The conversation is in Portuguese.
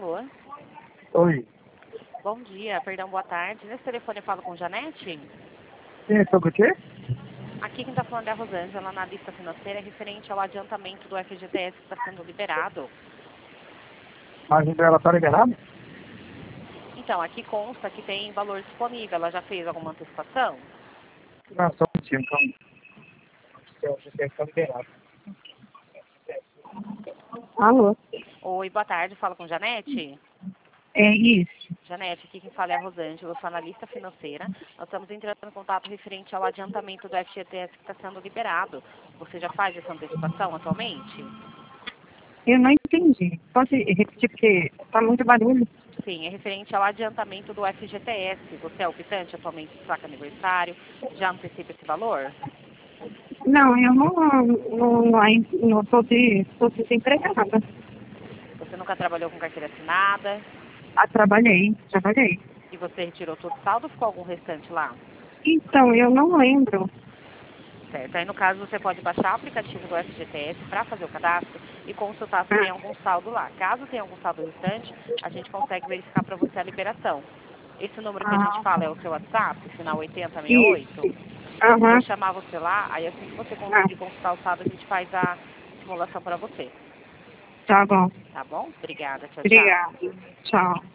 Alô? Oi. Bom dia, perdão, boa tarde. Nesse telefone eu falo com Janete? Sim, é sobre o quê? Aqui quem está falando é a Rosângela, analista financeira, referente ao adiantamento do FGTS que está sendo liberado. A agenda dela tá liberada? Então, aqui consta que tem valor disponível. Ela já fez alguma antecipação? Não, só um pouquinho, calma. O GPS tá liberado. Alô? Oi, boa tarde, falo com Janete? É isso. Janete, aqui quem fala é a Rosângela, eu sou analista financeira. Nós estamos entrando em contato referente ao adiantamento do FGTS que está sendo liberado. Você já faz essa antecipação atualmente? Eu não entendi. Pode repetir porque tá muito barulho. Sim, é referente ao adiantamento do FGTS. Você é optante atualmente de saca aniversário? Já antecipa esse valor? Não, eu não tô desempregada. Você nunca trabalhou com carteira assinada? Ah, trabalhei. E você retirou todo o saldo ou ficou algum restante lá? Então, eu não lembro. Certo. Aí, no caso, você pode baixar o aplicativo do FGTS para fazer o cadastro e consultar se tem Ah, algum saldo lá. Caso tenha algum saldo restante, a gente consegue verificar para você a liberação. Esse número que a gente ah, fala é o seu WhatsApp, final 8068. isso. Eu vou Aham. chamar você lá, aí assim que você Ah, conseguir consultar o saldo, a gente faz a simulação para você. tá bom. Tá bom? Obrigada. Tchau, tchau. Obrigada. Tchau.